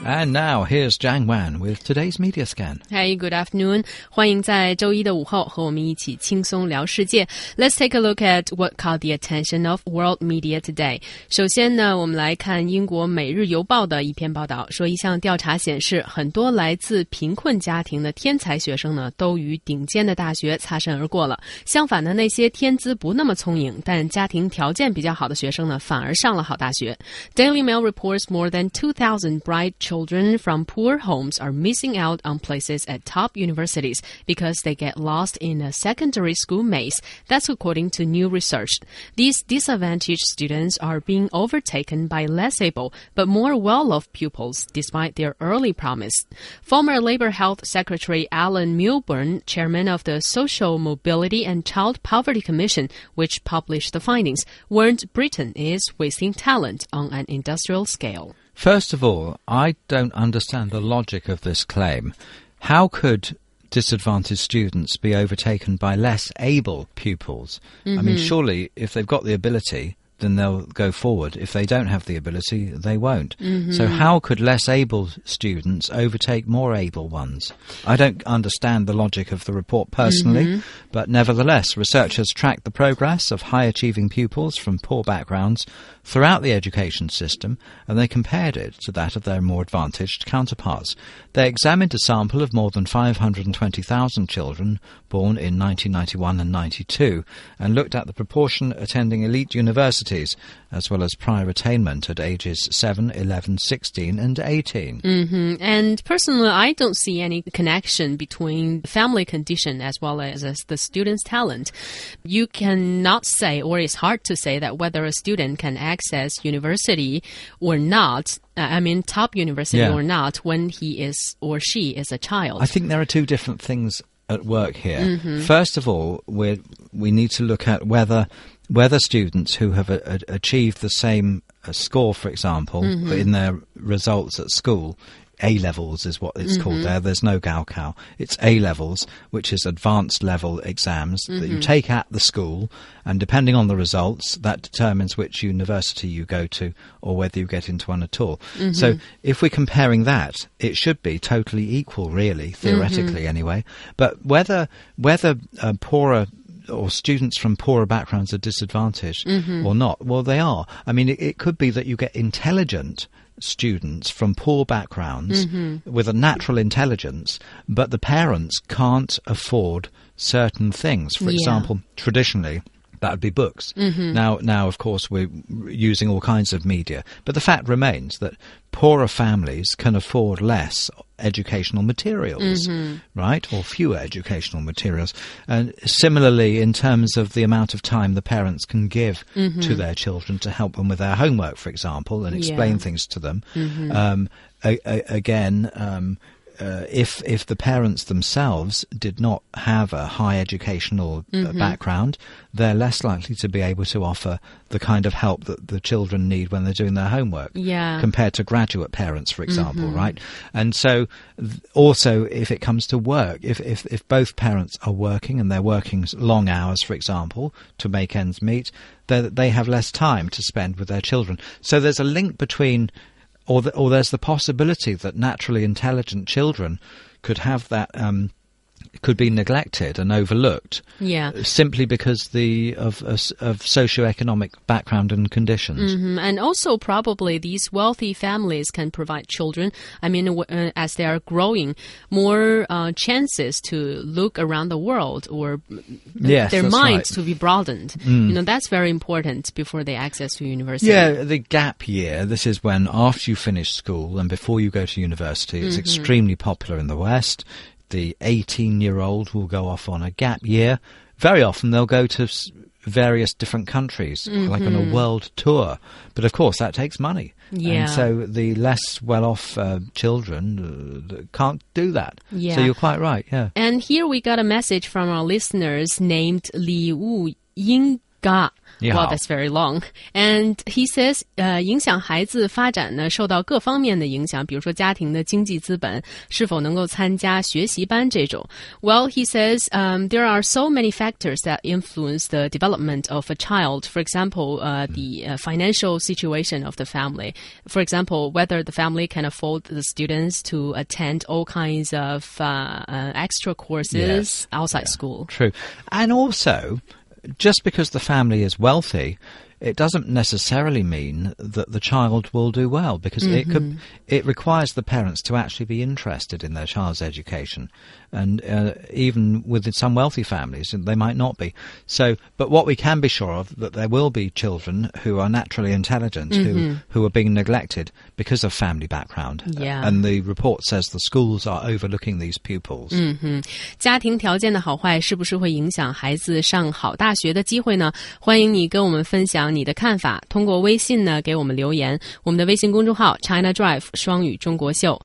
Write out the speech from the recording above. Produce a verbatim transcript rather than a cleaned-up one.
And now here's Jiang Wan with today's media scan. Hey, good afternoon. 欢迎在周一的午后和我们一起轻松聊世界。Let's take a look at what caught the attention of world media today. 首先呢，我们来看英国《每日邮报》的一篇报道，说一项调查显示，很多来自贫困家庭的天才学生呢，都与顶尖的大学擦身而过了。相反的，那些天资不那么聪颖，但家庭条件比较好的学生呢，反而上了好大学。Daily Mail reports more than two thousand bright children from poor homes are missing out on places at top universities because they get lost in a secondary school maze. That's according to new research. These disadvantaged students are being overtaken by less able but more well-off pupils despite their early promise. Former Labour Health Secretary Alan Milburn, chairman of the Social Mobility and Child Poverty Commission, which published the findings, warned Britain is wasting talent on an industrial scale. First of all, I don't understand the logic of this claim. How could disadvantaged students be overtaken by less able pupils? Mm-hmm. I mean, surely if they've got the ability, then they'll go forward. If they don't have the ability, they won't. Mm-hmm. So how could less able students overtake more able ones? I don't understand the logic of the report personally, mm-hmm. but nevertheless, researchers tracked the progress of high-achieving pupils from poor backgrounds throughout the education system, and they compared it to that of their more advantaged counterparts. They examined a sample of more than five hundred twenty thousand children born in nineteen ninety-one and ninety-two, and looked at the proportion attending elite universities, as well as prior attainment at ages seven, eleven, sixteen and eighteen. Mm-hmm. And personally, I don't see any connection between family condition as well as, as the student's talent. You cannot say, or it's hard to say, that whether a student can access university or not, uh, I mean top university yeah. or not, when he is or she is a child. I think there are two different things at work here. Mm-hmm. First of all, we we need to look at whether whether students who have a, a, achieved the same uh, score, for example, mm-hmm. in their results at school, A-levels is what it's mm-hmm. called there. There's no Gaokao. It's A-levels, which is advanced level exams mm-hmm. that you take at the school, and depending on the results, that determines which university you go to or whether you get into one at all. Mm-hmm. So if we're comparing that, it should be totally equal, really, theoretically mm-hmm. anyway. But whether whether uh, poorer or students from poorer backgrounds are disadvantaged mm-hmm. or not, well, they are. I mean, it, it could be that you get intelligent students from poor backgrounds mm-hmm. with a natural intelligence, but the parents can't afford certain things. For yeah. example, traditionally, that would be books. Mm-hmm. Now, now, of course, we're using all kinds of media, but the fact remains that poorer families can afford less educational materials, mm-hmm. right, or fewer educational materials. And similarly, in terms of the amount of time the parents can give mm-hmm. to their children to help them with their homework, for example, and explain yeah. things to them. Mm-hmm. Um, a, a, again, um, Uh, if if the parents themselves did not have a high educational mm-hmm. uh, background, they're less likely to be able to offer the kind of help that the children need when they're doing their homework yeah. compared to graduate parents, for example, mm-hmm. right? And so th- also if it comes to work, if, if, if both parents are working and they're working long hours, for example, to make ends meet, they have less time to spend with their children. So there's a link between Or, the, or there's the possibility that naturally intelligent children could have that, um, could be neglected and overlooked, yeah. simply because the of of, of socioeconomic background and conditions. Mm-hmm. And also probably these wealthy families can provide children, I mean, uh, as they are growing, more uh, chances to look around the world, or yes, their minds right. to be broadened. Mm. You know, that's very important before they access to university. Yeah, the gap year, this is when after you finish school and before you go to university, it's mm-hmm. extremely popular in the West. The eighteen-year-old will go off on a gap year. Very often they'll go to various different countries, mm-hmm. like on a world tour. But of course, that takes money. Yeah. And so the less well-off uh, children uh, can't do that. Yeah. So you're quite right, yeah. And here we got a message from our listeners named Li Wu Ying God. 你好。 Wow, that's very long. And he says, 呃，影响孩子发展呢，受到各方面的影响，比如说家庭的经济资本，是否能够参加学习班这种。Well, he says, um, there are so many factors that influence the development of a child. For example, uh, the uh, financial situation of the family. For example, whether the family can afford the students to attend all kinds of uh, uh, extra courses Yes. outside Yeah. school. True. And also, just because the family is wealthy, it doesn't necessarily mean that the child will do well, because mm-hmm. it could it requires the parents to actually be interested in their child's education, and uh, even within some wealthy families they might not be. So, but what we can be sure of, that there will be children who are naturally intelligent mm-hmm. who who are being neglected because of family background. Yeah. And the report says the schools are overlooking these pupils. 嗯哼，家庭条件的好坏是不是会影响孩子上好大学的机会呢？欢迎你跟我们分享你的看法，通过微信呢给我们留言，我们的微信公众号 China Drive 双语中国秀。